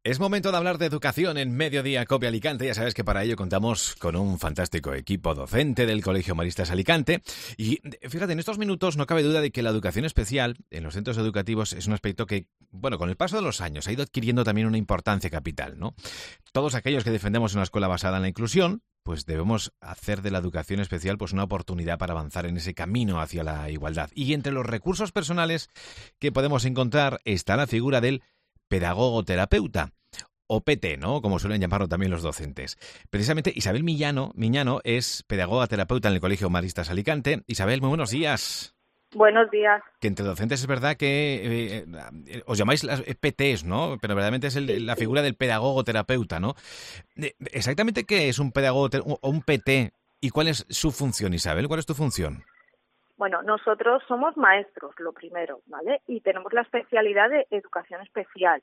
Es momento de hablar de educación en Mediodía Cope Alicante. Ya sabes que para ello contamos con un fantástico equipo docente del Colegio Maristas Alicante. Y fíjate, en estos minutos no cabe duda de que la educación especial en los centros educativos es un aspecto que, bueno, con el paso de los años ha ido adquiriendo también una importancia capital, ¿no? Todos aquellos que defendemos una escuela basada en la inclusión, pues debemos hacer de la educación especial pues una oportunidad para avanzar en ese camino hacia la igualdad. Y entre los recursos personales que podemos encontrar está la figura del pedagogo terapeuta, o PT, ¿no? Como suelen llamarlo también los docentes. Precisamente Isabel Miñano es pedagoga terapeuta en el Colegio Maristas Alicante. Isabel, muy buenos días. Buenos días. Que entre docentes es verdad que os llamáis las PTs, ¿no? Pero verdaderamente es la figura del pedagogo terapeuta, ¿no? ¿Exactamente qué es un pedagogo o un PT y cuál es su función, Isabel? ¿Cuál es tu función? Bueno, nosotros somos maestros, lo primero, ¿vale? Y tenemos la especialidad de educación especial.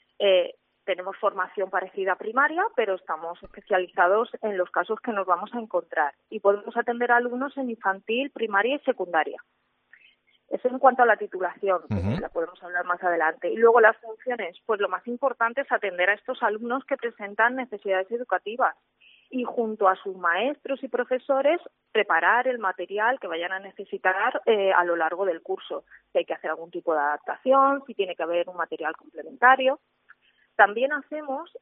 Tenemos formación parecida a primaria, pero estamos especializados en los casos que nos vamos a encontrar. Y podemos atender a alumnos en infantil, primaria y secundaria. Eso en cuanto a la titulación, que la podemos hablar más adelante. Y luego las funciones, pues lo más importante es atender a estos alumnos que presentan necesidades educativas y junto a sus maestros y profesores preparar el material que vayan a necesitar a lo largo del curso. Si hay que hacer algún tipo de adaptación, si tiene que haber un material complementario. También hacemos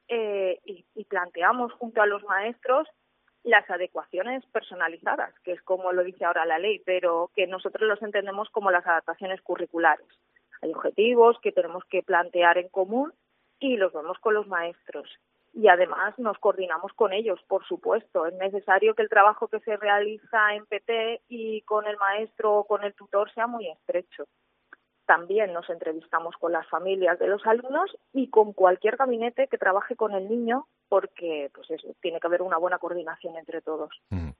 y planteamos junto a los maestros las adecuaciones personalizadas, que es como lo dice ahora la ley, pero que nosotros los entendemos como las adaptaciones curriculares. Hay objetivos que tenemos que plantear en común y los vemos con los maestros. Y además nos coordinamos con ellos, por supuesto. Es necesario que el trabajo que se realiza en PT y con el maestro o con el tutor sea muy estrecho. También nos entrevistamos con las familias de los alumnos y con cualquier gabinete que trabaje con el niño, porque pues eso, tiene que haber una buena coordinación entre todos.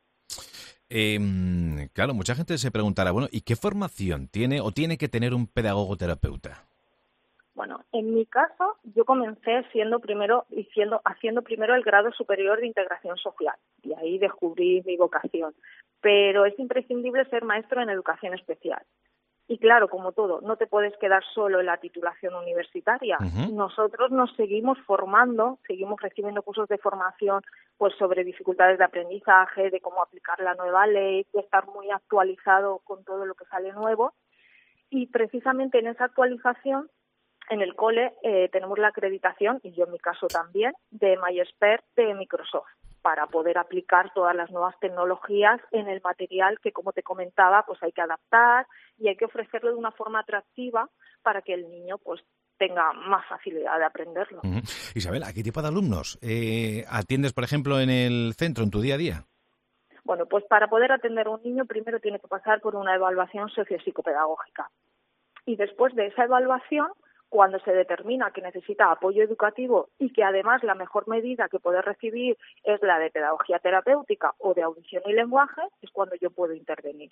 Claro, mucha gente se preguntará, bueno, ¿y qué formación tiene o tiene que tener un pedagogo terapeuta? Bueno, en mi caso, yo comencé haciendo primero el grado superior de integración social y ahí descubrí mi vocación. Pero es imprescindible ser maestro en educación especial. Y claro, como todo, no te puedes quedar solo en la titulación universitaria. Nosotros nos seguimos formando, seguimos recibiendo cursos de formación pues sobre dificultades de aprendizaje, de cómo aplicar la nueva ley, de estar muy actualizado con todo lo que sale nuevo. Y precisamente en esa actualización, en el cole tenemos la acreditación, y yo en mi caso también, de MyExpert de Microsoft, para poder aplicar todas las nuevas tecnologías en el material que, como te comentaba, pues hay que adaptar y hay que ofrecerlo de una forma atractiva para que el niño pues tenga más facilidad de aprenderlo. Isabel, ¿a qué tipo de alumnos atiendes, por ejemplo, en el centro, en tu día a día? Bueno, pues para poder atender a un niño primero tiene que pasar por una evaluación sociopsicopedagógica. Y después de esa evaluación, cuando se determina que necesita apoyo educativo y que además la mejor medida que puede recibir es la de pedagogía terapéutica o de audición y lenguaje, es cuando yo puedo intervenir.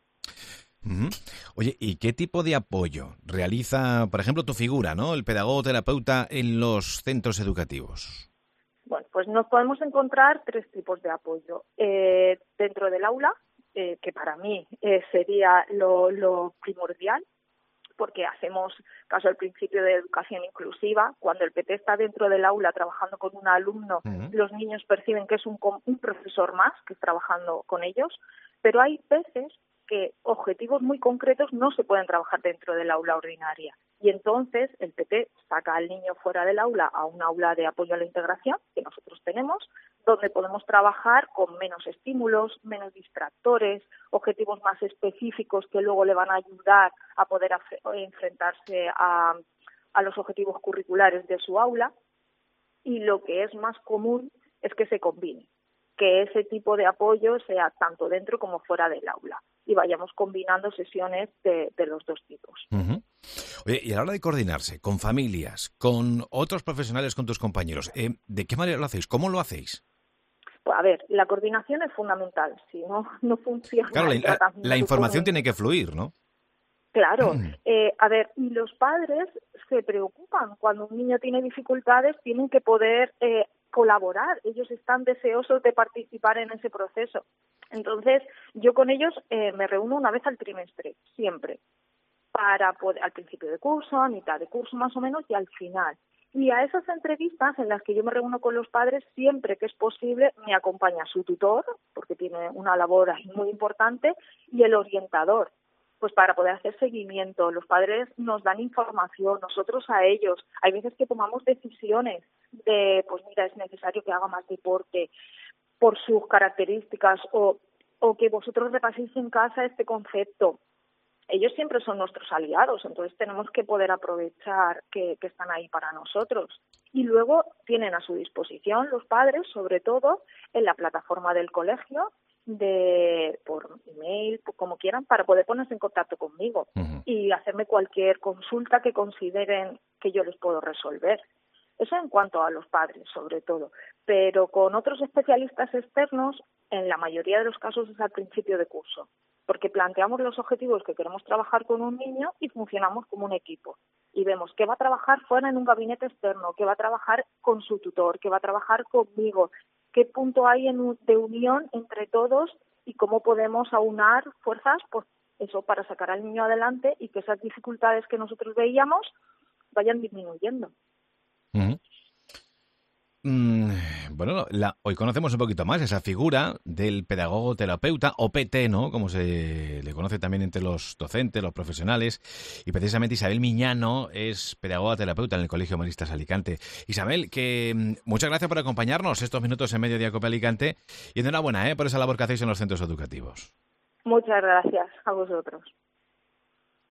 Oye, ¿y qué tipo de apoyo realiza, por ejemplo, tu figura, ¿no? El pedagogo terapeuta en los centros educativos? Bueno, pues nos podemos encontrar tres tipos de apoyo. Dentro del aula, que para mí sería lo primordial, porque hacemos caso al principio de educación inclusiva. Cuando el PT está dentro del aula trabajando con un alumno, los niños perciben que es un profesor más que es trabajando con ellos, pero hay veces que objetivos muy concretos no se pueden trabajar dentro del aula ordinaria. Y entonces el PT saca al niño fuera del aula a un aula de apoyo a la integración que nosotros tenemos, donde podemos trabajar con menos estímulos, menos distractores, objetivos más específicos que luego le van a ayudar a poder enfrentarse a los objetivos curriculares de su aula. Y lo que es más común es que se combine, que ese tipo de apoyo sea tanto dentro como fuera del aula y vayamos combinando sesiones de los dos tipos. Oye, y a la hora de coordinarse con familias, con otros profesionales, con tus compañeros, ¿de qué manera lo hacéis? ¿Cómo lo hacéis? Pues a ver, la coordinación es fundamental, si no funciona Claro, el tratamiento la información con un tiene que niño. fluir, ¿no? Claro, a ver, y los padres se preocupan cuando un niño tiene dificultades, tienen que poder colaborar, ellos están deseosos de participar en ese proceso. Entonces, yo con ellos me reúno una vez al trimestre, siempre, para poder, al principio de curso, a mitad de curso más o menos y al final. Y a esas entrevistas en las que yo me reúno con los padres, siempre que es posible, me acompaña su tutor, porque tiene una labor ahí muy importante, y el orientador, pues para poder hacer seguimiento. Los padres nos dan información, nosotros a ellos. Hay veces que tomamos decisiones de, pues mira, es necesario que haga más deporte por sus características, o que vosotros repaséis en casa este concepto. Ellos siempre son nuestros aliados, entonces tenemos que poder aprovechar que están ahí para nosotros. Y luego tienen a su disposición los padres, sobre todo en la plataforma del colegio, por email, como quieran, para poder ponerse en contacto conmigo y hacerme cualquier consulta que consideren que yo les puedo resolver. Eso en cuanto a los padres, sobre todo. Pero con otros especialistas externos, en la mayoría de los casos es al principio de curso, porque planteamos los objetivos que queremos trabajar con un niño y funcionamos como un equipo. Y vemos qué va a trabajar fuera en un gabinete externo, qué va a trabajar con su tutor, qué va a trabajar conmigo, qué punto hay de unión entre todos y cómo podemos aunar fuerzas, pues eso, para sacar al niño adelante y que esas dificultades que nosotros veíamos vayan disminuyendo. Bueno, hoy conocemos un poquito más esa figura del pedagogo terapeuta, o PT, ¿no? Como se le conoce también entre los docentes, los profesionales. Y precisamente Isabel Miñano es pedagoga terapeuta en el Colegio Maristas Alicante. Isabel, que muchas gracias por acompañarnos estos minutos en Mediodía Cope Alicante y enhorabuena por esa labor que hacéis en los centros educativos. Muchas gracias a vosotros.